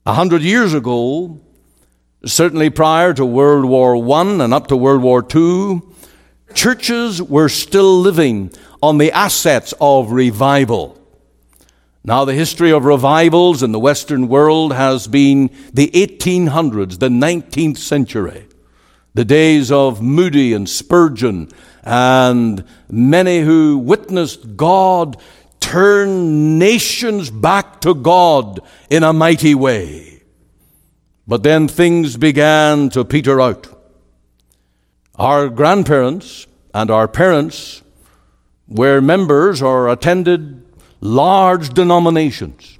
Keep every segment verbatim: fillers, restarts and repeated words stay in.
A hundred years ago, certainly prior to World War One and up to World War Two, churches were still living on the assets of revival. Now, the history of revivals in the Western world has been the eighteen hundreds, the nineteenth century, the days of Moody and Spurgeon, and many who witnessed God turn nations back to God in a mighty way. But then things began to peter out. Our grandparents and our parents were members or attended large denominations.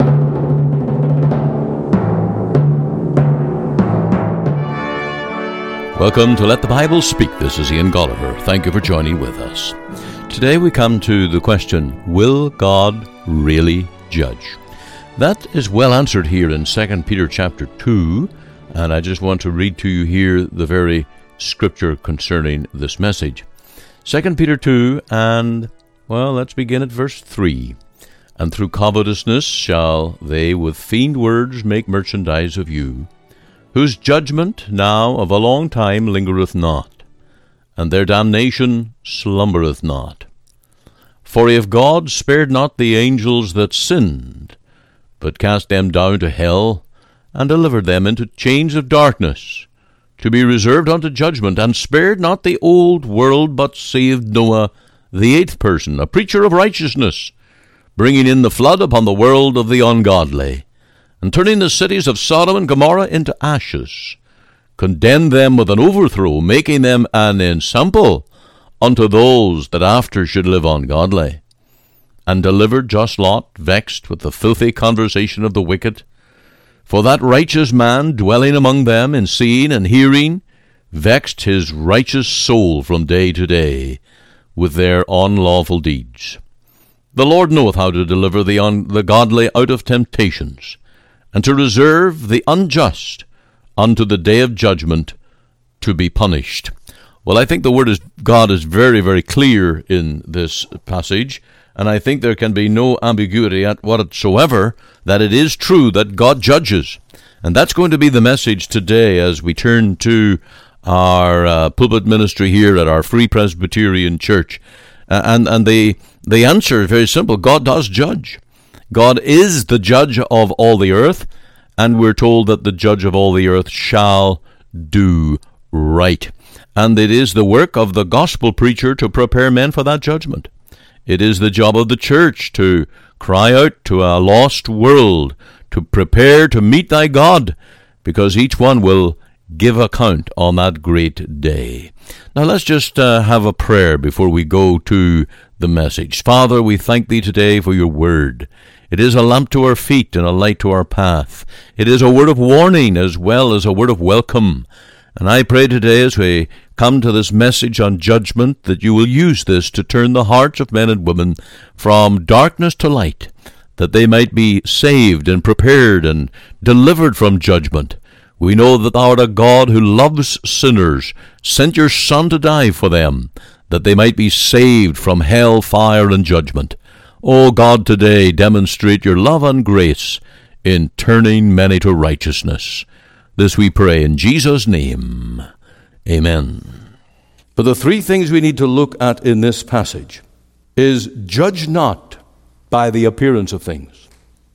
Welcome to Let the Bible Speak. This is Ian Gulliver. Thank you for joining with us. Today we come to the question, will God really judge? That is well answered here in Second Peter chapter two, and I just want to read to you here the very scripture concerning this message. Second Peter two, and, well, let's begin at verse three. And through covetousness shall they with feigned words make merchandise of you, whose judgment now of a long time lingereth not, and their damnation slumbereth not. For if God spared not the angels that sinned, but cast them down to hell, and delivered them into chains of darkness, to be reserved unto judgment, and spared not the old world, but saved Noah, the eighth person, a preacher of righteousness, bringing in the flood upon the world of the ungodly, and turning the cities of Sodom and Gomorrah into ashes, condemned them with an overthrow, making them an ensample unto those that after should live ungodly, and delivered just Lot, vexed with the filthy conversation of the wicked. For that righteous man dwelling among them in seeing and hearing vexed his righteous soul from day to day with their unlawful deeds. The Lord knoweth how to deliver the, un- the godly out of temptations, and to reserve the unjust unto the day of judgment to be punished. Well, I think the word of God is very, very clear in this passage, and I think there can be no ambiguity at whatsoever that it is true that God judges. And that's going to be the message today as we turn to our uh, pulpit ministry here at our Free Presbyterian Church. Uh, and and the, the answer is very simple. God does judge. God is the judge of all the earth, and we're told that the judge of all the earth shall do right. And it is the work of the gospel preacher to prepare men for that judgment. It is the job of the church to cry out to a lost world, to prepare to meet thy God, because each one will give account on that great day. Now let's just uh, have a prayer before we go to the message. Father, we thank thee today for your word. It is a lamp to our feet and a light to our path. It is a word of warning as well as a word of welcome. And I pray today as we come to this message on judgment that you will use this to turn the hearts of men and women from darkness to light, that they might be saved and prepared and delivered from judgment. We know that thou art a God who loves sinners, sent your Son to die for them, that they might be saved from hell, fire, and judgment. O God, today demonstrate your love and grace in turning many to righteousness. This we pray in Jesus' name. Amen. But the three things we need to look at in this passage is judge not by the appearance of things.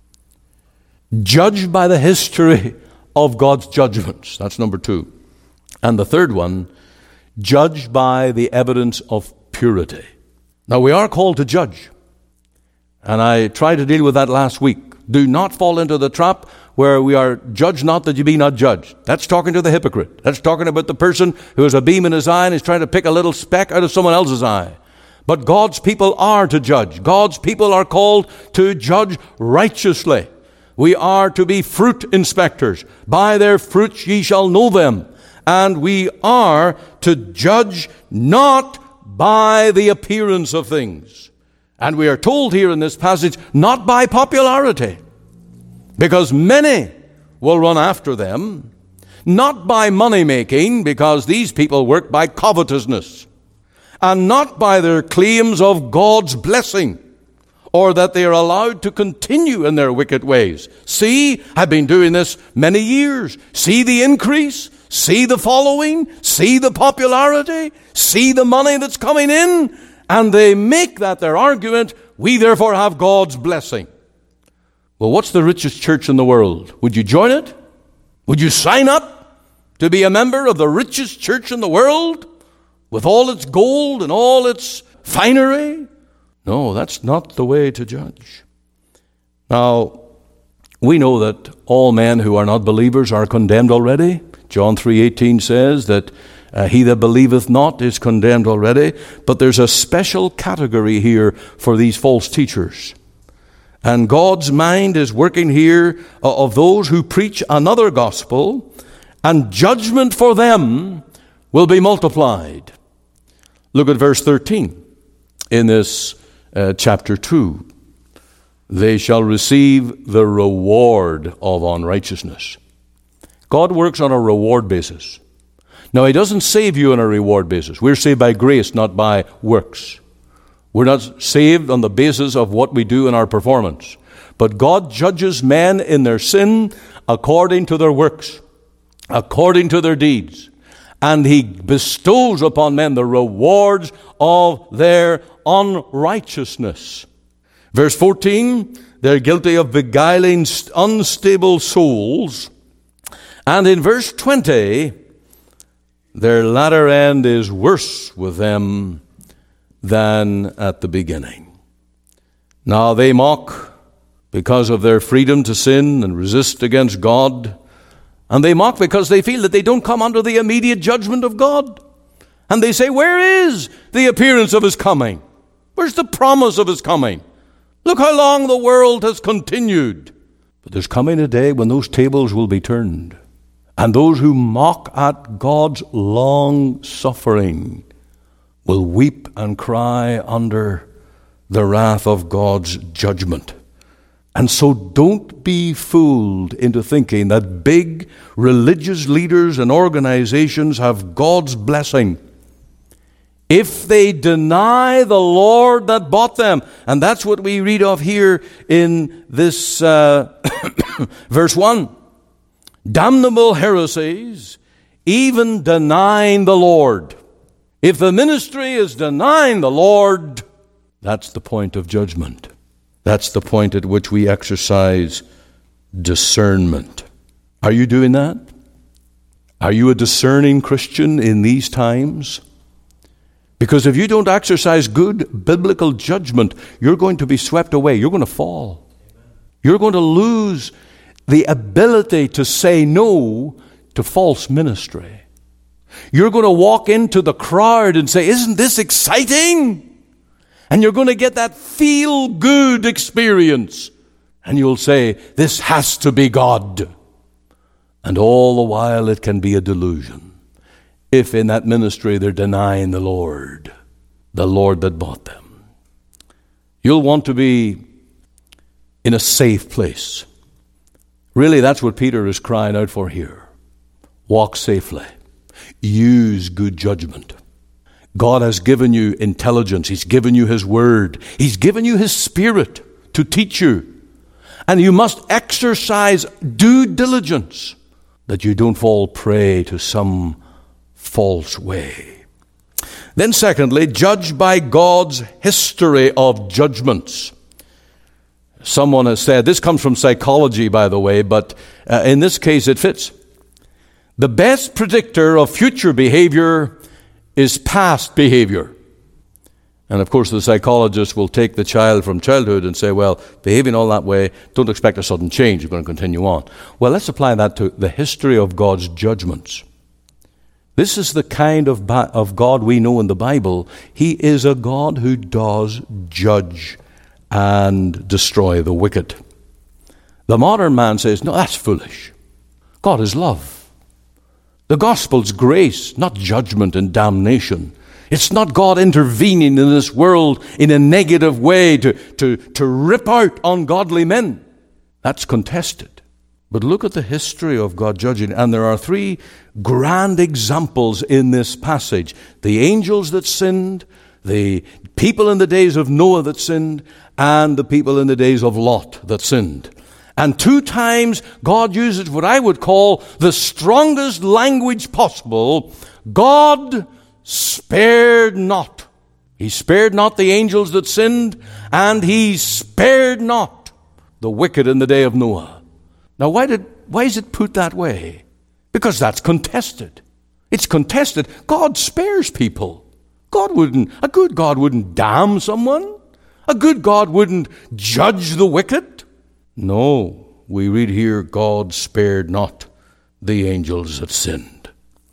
Judge by the history of God's judgments. That's number two. And the third one, judge by the evidence of purity. Now, we are called to judge. And I tried to deal with that last week. Do not fall into the trap where we are judge not that you be not judged. That's talking to the hypocrite. That's talking about the person who has a beam in his eye and is trying to pick a little speck out of someone else's eye. But God's people are to judge. God's people are called to judge righteously. We are to be fruit inspectors. By their fruits ye shall know them. And we are to judge not by the appearance of things. And we are told here in this passage, not by popularity, because many will run after them, not by money making, because these people work by covetousness, and not by their claims of God's blessing, or that they are allowed to continue in their wicked ways. See, I've been doing this many years. See the increase. See the following. See the popularity. See the money that's coming in. And they make that their argument. We therefore have God's blessing. Well, what's the richest church in the world? Would you join it? Would you sign up to be a member of the richest church in the world with all its gold and all its finery? No, that's not the way to judge. Now, we know that all men who are not believers are condemned already. John three eighteen says that uh, he that believeth not is condemned already. But there's a special category here for these false teachers. And God's mind is working here of those who preach another gospel, and judgment for them will be multiplied. Look at verse thirteen in this uh, chapter two. They shall receive the reward of unrighteousness. God works on a reward basis. Now, he doesn't save you on a reward basis. We're saved by grace, not by works. We're not saved on the basis of what we do in our performance. But God judges men in their sin according to their works, according to their deeds. And he bestows upon men the rewards of their unrighteousness. Verse fourteen, they're guilty of beguiling unstable souls. And in verse twenty, their latter end is worse with them than at the beginning. Now they mock because of their freedom to sin and resist against God. And they mock because they feel that they don't come under the immediate judgment of God. And they say, where is the appearance of his coming? Where's the promise of his coming? Look how long the world has continued. But there's coming a day when those tables will be turned. And those who mock at God's long suffering will weep and cry under the wrath of God's judgment. And so don't be fooled into thinking that big religious leaders and organizations have God's blessing if they deny the Lord that bought them. And that's what we read of here in this uh, verse one. Damnable heresies, even denying the Lord. If the ministry is denying the Lord, that's the point of judgment. That's the point at which we exercise discernment. Are you doing that? Are you a discerning Christian in these times? Because if you don't exercise good biblical judgment, you're going to be swept away. You're going to fall. You're going to lose the ability to say no to false ministry. You're going to walk into the crowd and say, isn't this exciting? And you're going to get that feel-good experience. And you'll say, this has to be God. And all the while it can be a delusion. If in that ministry they're denying the Lord, the Lord that bought them. You'll want to be in a safe place. Really, that's what Peter is crying out for here. Walk safely. Use good judgment. God has given you intelligence. He's given you His Word. He's given you His Spirit to teach you. And you must exercise due diligence that you don't fall prey to some false way. Then secondly, judge by God's history of judgments. Someone has said, this comes from psychology, by the way, but uh, in this case it fits. The best predictor of future behavior is past behavior. And of course the psychologist will take the child from childhood and say, well, behaving all that way, don't expect a sudden change, you're going to continue on. Well, let's apply that to the history of God's judgments. This is the kind of, ba- of God we know in the Bible. He is a God who does judge and destroy the wicked. The modern man says, no, that's foolish. God is love. The gospel's grace, not judgment and damnation. It's not God intervening in this world in a negative way to, to, to rip out ungodly men. That's contested. But look at the history of God judging. And there are three grand examples in this passage. The angels that sinned, the people in the days of Noah that sinned and the people in the days of Lot that sinned. And two times God uses what I would call the strongest language possible. God spared not. He spared not the angels that sinned, and he spared not the wicked in the day of Noah. Now why did why is it put that way? Because that's contested. It's contested. God spares people. God wouldn't, a good God wouldn't damn someone. A good God wouldn't judge the wicked. No, we read here, God spared not the angels that sinned.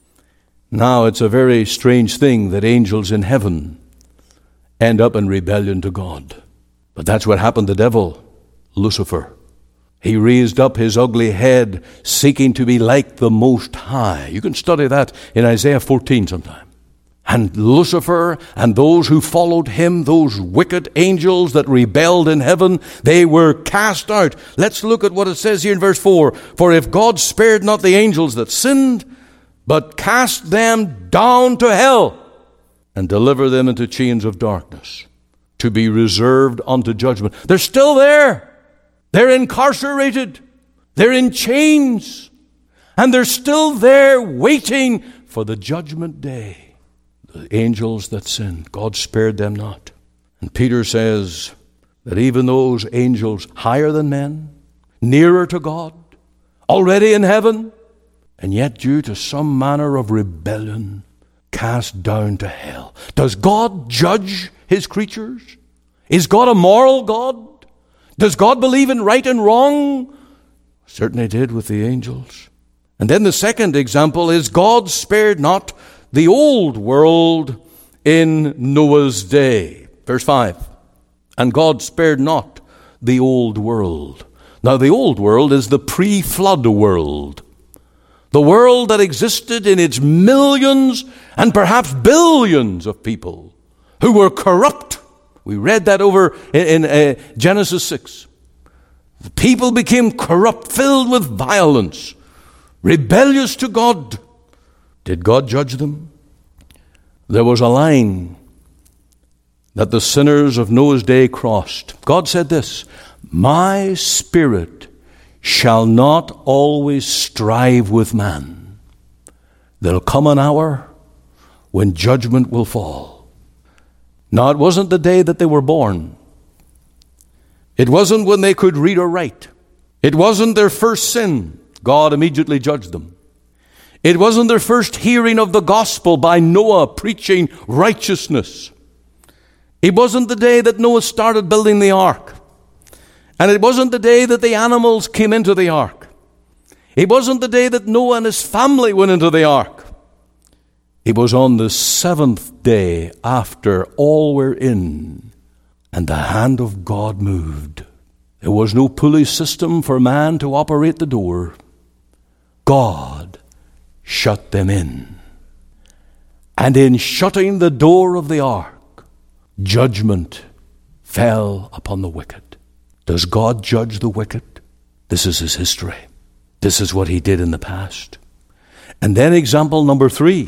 Now, it's a very strange thing that angels in heaven end up in rebellion to God. But that's what happened to the devil, Lucifer. He raised up his ugly head, seeking to be like the Most High. You can study that in Isaiah fourteen sometime. And Lucifer and those who followed him, those wicked angels that rebelled in heaven, they were cast out. Let's look at what it says here in verse four. For if God spared not the angels that sinned, but cast them down to hell, and deliver them into chains of darkness, to be reserved unto judgment. They're still there. They're incarcerated. They're in chains. And they're still there waiting for the judgment day. The angels that sinned, God spared them not. And Peter says that even those angels higher than men, nearer to God, already in heaven, and yet due to some manner of rebellion, cast down to hell. Does God judge his creatures? Is God a moral God? Does God believe in right and wrong? Certainly did with the angels. And then the second example is God spared not the old world in Noah's day. Verse five. And God spared not the old world. Now the old world is the pre-flood world. The world that existed in its millions and perhaps billions of people who were corrupt. We read that over in, in uh, Genesis six. The people became corrupt, filled with violence, rebellious to God. Did God judge them? There was a line that the sinners of Noah's day crossed. God said this, my spirit shall not always strive with man. There'll come an hour when judgment will fall. Now, it wasn't the day that they were born. It wasn't when they could read or write. It wasn't their first sin. God immediately judged them. It wasn't their first hearing of the gospel by Noah preaching righteousness. It wasn't the day that Noah started building the ark. And it wasn't the day that the animals came into the ark. It wasn't the day that Noah and his family went into the ark. It was on the seventh day after all were in, and the hand of God moved. There was no pulley system for man to operate the door. God shut them in. And in shutting the door of the ark, judgment fell upon the wicked. Does God judge the wicked? This is his history. This is what he did in the past. And then example number three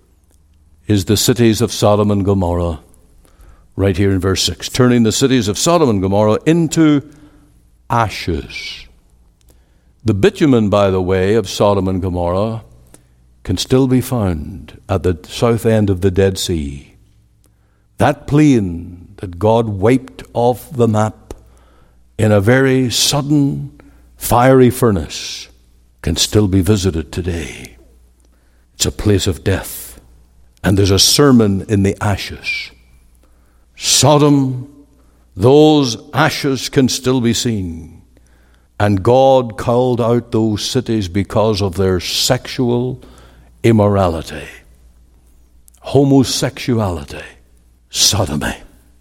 is the cities of Sodom and Gomorrah, right here in verse six. Turning the cities of Sodom and Gomorrah into ashes. The bitumen, by the way, of Sodom and Gomorrah can still be found at the south end of the Dead Sea. That plain that God wiped off the map in a very sudden fiery furnace can still be visited today. It's a place of death. And there's a sermon in the ashes. Sodom, those ashes can still be seen. And God called out those cities because of their sexual immorality, homosexuality, sodomy.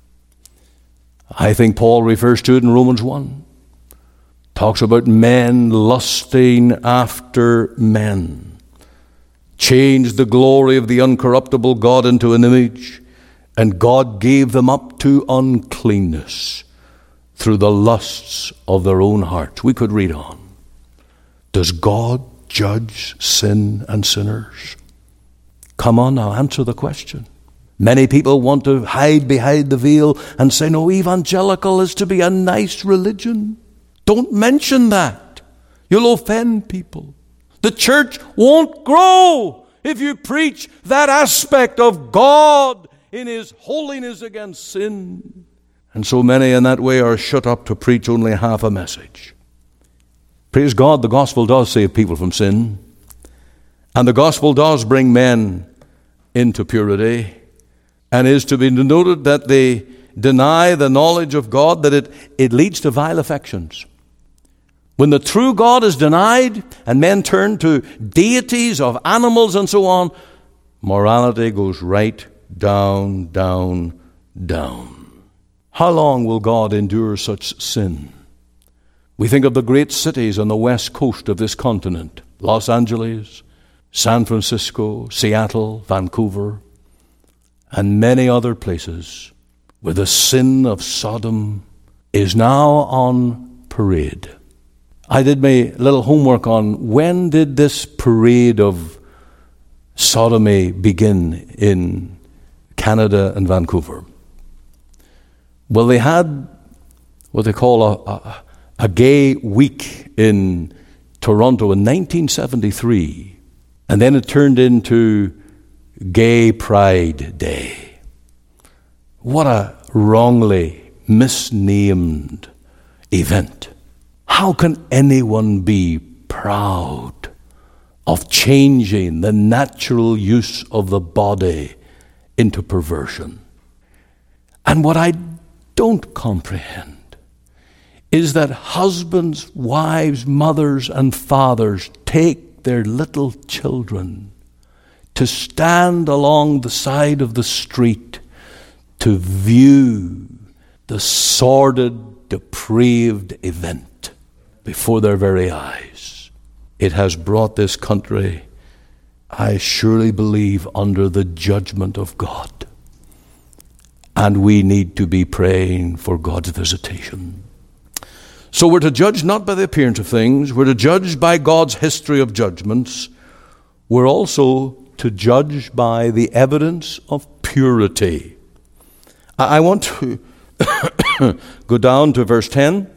I think Paul refers to it in Romans one. Talks about men lusting after men. Changed the glory of the uncorruptible God into an image, and God gave them up to uncleanness through the lusts of their own hearts. We could read on. Does God judge sin and sinners? Come on now, answer the question. Many people want to hide behind the veil and say, no, evangelical is to be a nice religion. Don't mention that. You'll offend people. The church won't grow if you preach that aspect of God in His holiness against sin. And so many in that way are shut up to preach only half a message. Praise God, the gospel does save people from sin. And the gospel does bring men into purity. And is to be noted that they deny the knowledge of God, that it, it leads to vile affections. When the true God is denied and men turn to deities of animals and so on, morality goes right down, down, down. How long will God endure such sin? We think of the great cities on the west coast of this continent, Los Angeles, San Francisco, Seattle, Vancouver, and many other places where the sin of Sodom is now on parade. I did my little homework on when did this parade of sodomy begin in Canada and Vancouver. Well, they had what they call a, a, a gay week in Toronto in nineteen seventy-three, and then it turned into Gay Pride Day. What a wrongly misnamed event. How can anyone be proud of changing the natural use of the body into perversion? And what I don't comprehend is that husbands, wives, mothers, and fathers take their little children to stand along the side of the street to view the sordid, depraved event before their very eyes. It has brought this country, I surely believe, under the judgment of God. And we need to be praying for God's visitation. So we're to judge not by the appearance of things. We're to judge by God's history of judgments. We're also to judge by the evidence of purity. I want to go down to verse ten.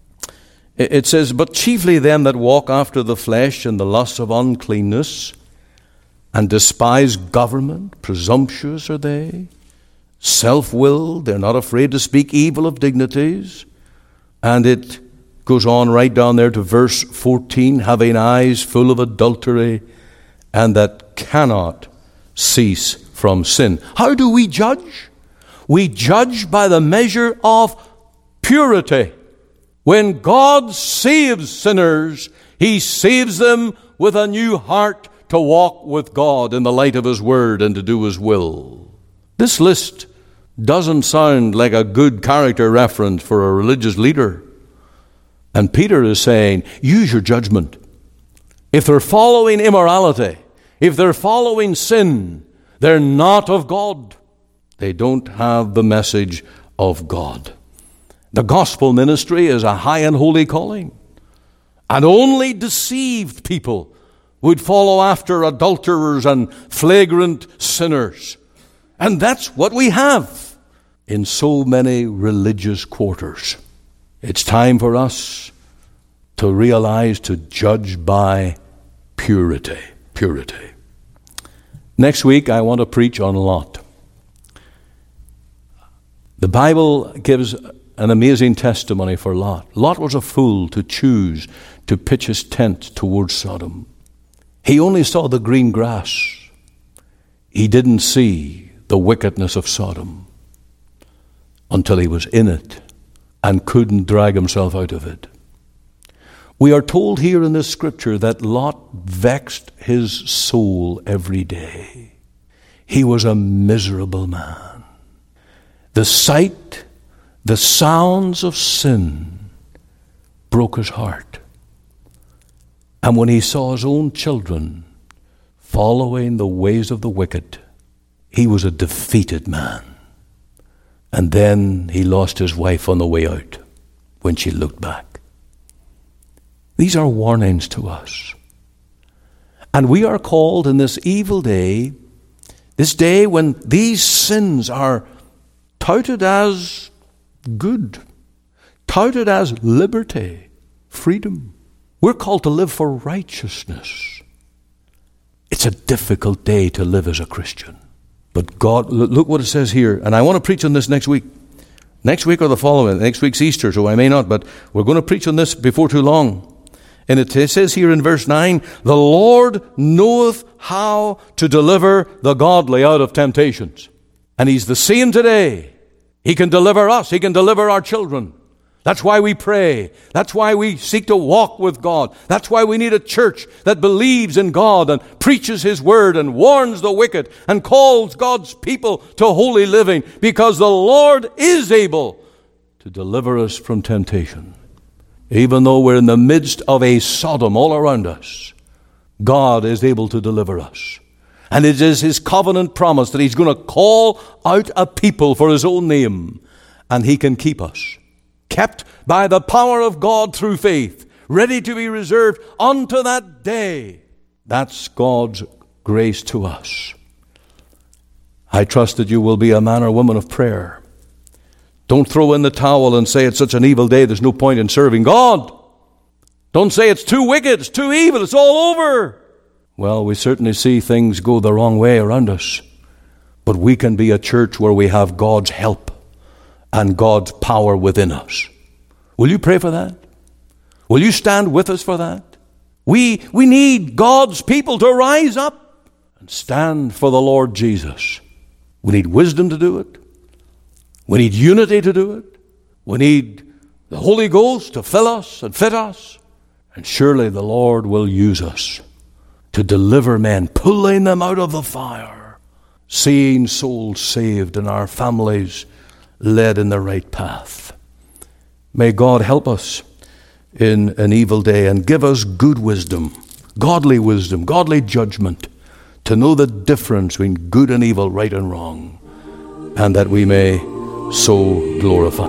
It says, but chiefly them that walk after the flesh and the lusts of uncleanness, and despise government, presumptuous are they, self-willed, they're not afraid to speak evil of dignities. And it goes on right down there to verse fourteen, having eyes full of adultery, and that cannot cease from sin. How do we judge? We judge by the measure of purity. When God saves sinners, He saves them with a new heart to walk with God in the light of His Word and to do His will. This list doesn't sound like a good character reference for a religious leader. And Peter is saying, use your judgment. If they're following immorality, if they're following sin, they're not of God. They don't have the message of God. The gospel ministry is a high and holy calling. And only deceived people would follow after adulterers and flagrant sinners. And that's what we have in so many religious quarters. It's time for us to realize to judge by purity. Purity. Next week, I want to preach on Lot. The Bible gives an amazing testimony for Lot. Lot was a fool to choose to pitch his tent towards Sodom. He only saw the green grass. He didn't see the wickedness of Sodom until he was in it and couldn't drag himself out of it. We are told here in this scripture that Lot vexed his soul every day. He was a miserable man. The sight, the sounds of sin broke his heart. And when he saw his own children following the ways of the wicked, he was a defeated man. And then he lost his wife on the way out when she looked back. These are warnings to us. And we are called in this evil day, This day when these sins are touted as good, touted as liberty, freedom. We're called to live for righteousness. It's a difficult day to live as a Christian. But God, look what it says here, and I want to preach on this next week. Next week or the following. Next week's Easter, so I may not, but we're going to preach on this before too long. And it says here in verse nine, the Lord knoweth how to deliver the godly out of temptations. And He's the same today. He can deliver us. He can deliver our children. That's why we pray. That's why we seek to walk with God. That's why we need a church that believes in God and preaches His word and warns the wicked and calls God's people to holy living, because the Lord is able to deliver us from temptation. Even though we're in the midst of a Sodom all around us, God is able to deliver us. And it is His covenant promise that He's going to call out a people for His own name, and He can keep us, kept by the power of God through faith, ready to be reserved unto that day. That's God's grace to us. I trust that you will be a man or woman of prayer. Don't throw in the towel and say it's such an evil day, there's no point in serving God. Don't say it's too wicked, it's too evil, it's all over. Well, we certainly see things go the wrong way around us. But we can be a church where we have God's help and God's power within us. Will you pray for that? Will you stand with us for that? We, we need God's people to rise up and stand for the Lord Jesus. We need wisdom to do it. We need unity to do it. We need the Holy Ghost to fill us and fit us. And surely the Lord will use us to deliver men, pulling them out of the fire, seeing souls saved and our families led in the right path. May God help us in an evil day and give us good wisdom, godly wisdom, godly judgment, to know the difference between good and evil, right and wrong, and that we may so glorify.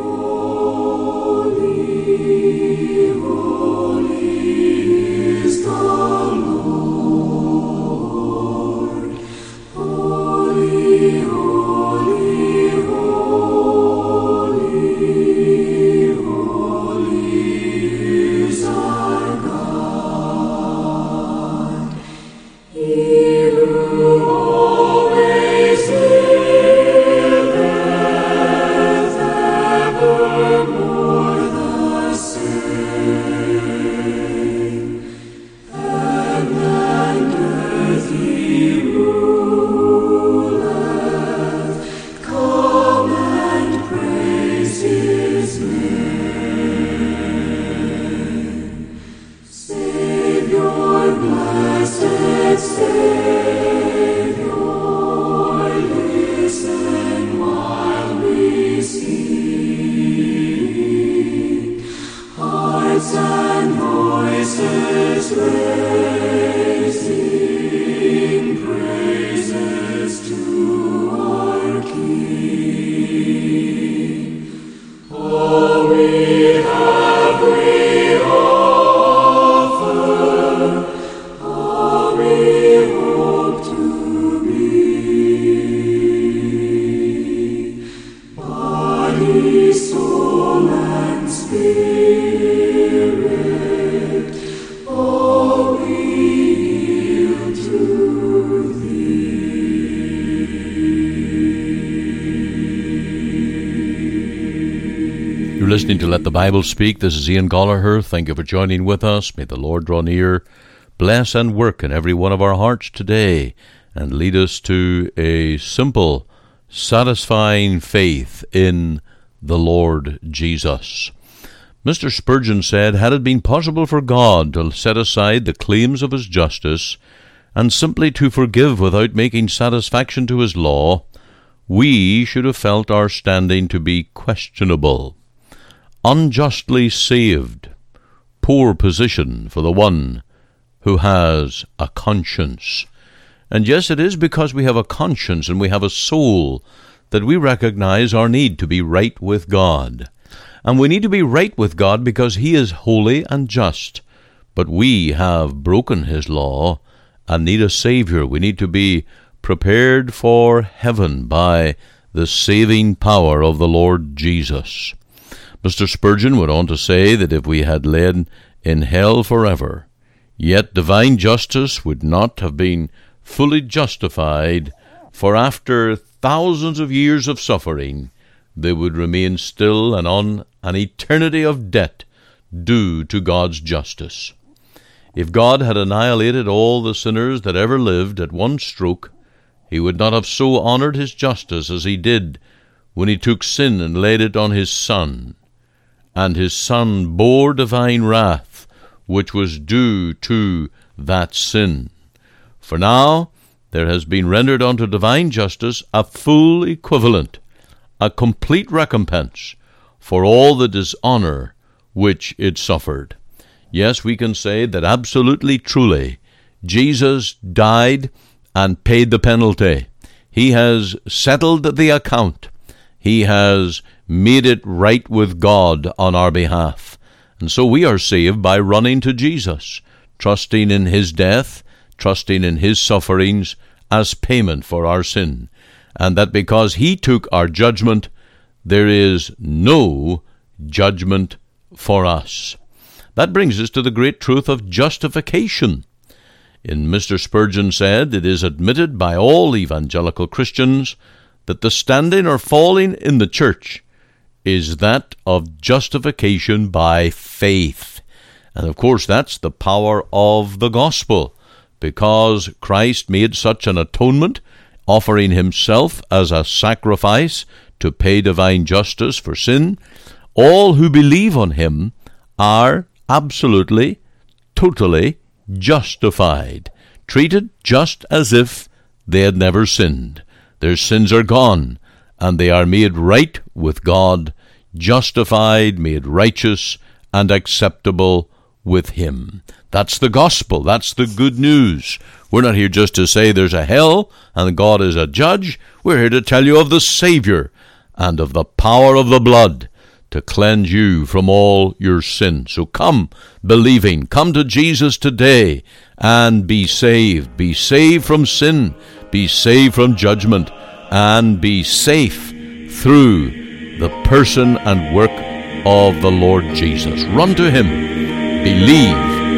Listening to Let the Bible Speak. This is Ian Gallagher. Thank you for joining with us. May the Lord draw near, bless and work in every one of our hearts today, and lead us to a simple, satisfying faith in the Lord Jesus. Mister Spurgeon said, had it been possible for God to set aside the claims of His justice and simply to forgive without making satisfaction to His law, we should have felt our standing to be questionable. Unjustly saved, poor position for the one who has a conscience. And yes, it is because we have a conscience and we have a soul that we recognize our need to be right with God. And we need to be right with God because He is holy and just. But we have broken His law and need a Savior. We need to be prepared for heaven by the saving power of the Lord Jesus. Mister Spurgeon went on to say that if we had lain in hell forever, yet divine justice would not have been fully justified, for after thousands of years of suffering, they would remain still and on an eternity of debt due to God's justice. If God had annihilated all the sinners that ever lived at one stroke, he would not have so honored his justice as he did when he took sin and laid it on his Son. And his Son bore divine wrath, which was due to that sin. For now there has been rendered unto divine justice a full equivalent, a complete recompense for all the dishonor which it suffered. Yes, we can say that absolutely truly Jesus died and paid the penalty. He has settled the account. He has made it right with God on our behalf. And so we are saved by running to Jesus, trusting in his death, trusting in his sufferings as payment for our sin. And that because he took our judgment, there is no judgment for us. That brings us to the great truth of justification. And Mister Spurgeon said, it is admitted by all evangelical Christians that the standing or falling in the church is that of justification by faith. And of course that's the power of the gospel, because Christ made such an atonement, offering himself as a sacrifice to pay divine justice for sin. All who believe on him are absolutely, totally justified, treated just as if they had never sinned. Their sins are gone, and they are made right with God, justified, made righteous, and acceptable with him. That's the gospel. That's the good news. We're not here just to say there's a hell and God is a judge. We're here to tell you of the Savior and of the power of the blood to cleanse you from all your sin. So come believing, come to Jesus today and be saved. Be saved from sin, be saved from judgment, and be safe through the person and work of the Lord Jesus. Run to him, believe,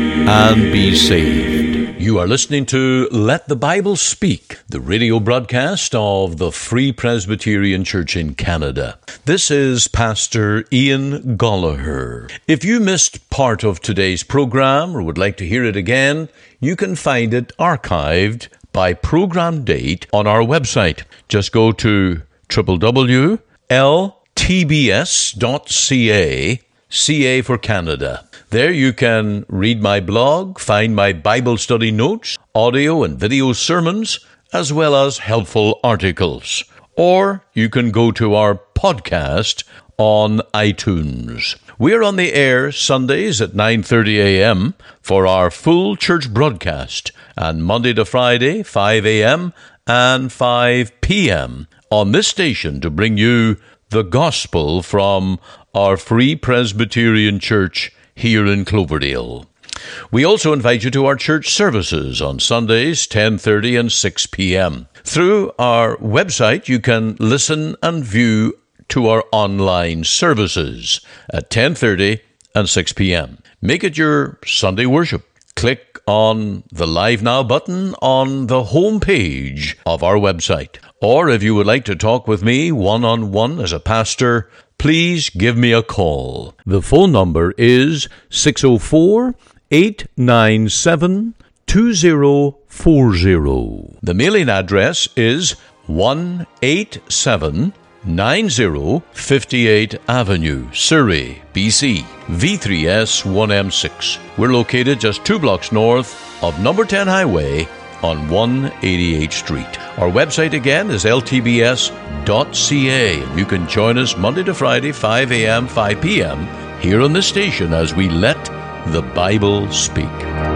and be saved. You are listening to Let the Bible Speak, the radio broadcast of the Free Presbyterian Church in Canada. This is Pastor Ian Goligher. If you missed part of today's program or would like to hear it again, you can find it archived by program date on our website. Just go to w w w dot l t b s dot c a, C A for Canada. There you can read my blog, find my Bible study notes, audio and video sermons, as well as helpful articles. Or you can go to our podcast on iTunes. We're on the air Sundays at nine thirty a.m. for our full church broadcast, and Monday to Friday, five a.m. and five p.m. on this station to bring you the gospel from our Free Presbyterian Church here in Cloverdale. We also invite you to our church services on Sundays, ten thirty and six p.m. Through our website, you can listen and view to our online services at ten thirty and six p.m. Make it your Sunday worship. Click on the Live Now button on the home page of our website. Or if you would like to talk with me one-on-one as a pastor, please give me a call. The phone number is six oh four, eight nine seven, two oh four oh. The mailing address is one eighty-seven ninety fifty-eight Avenue, Surrey, B C, V three S one M six. We're located just two blocks north of number ten Highway on one eighty-eighth Street. Our website again is l t b s dot c a. You can join us Monday to Friday, five a.m., five p.m. here on the station as we let the Bible speak.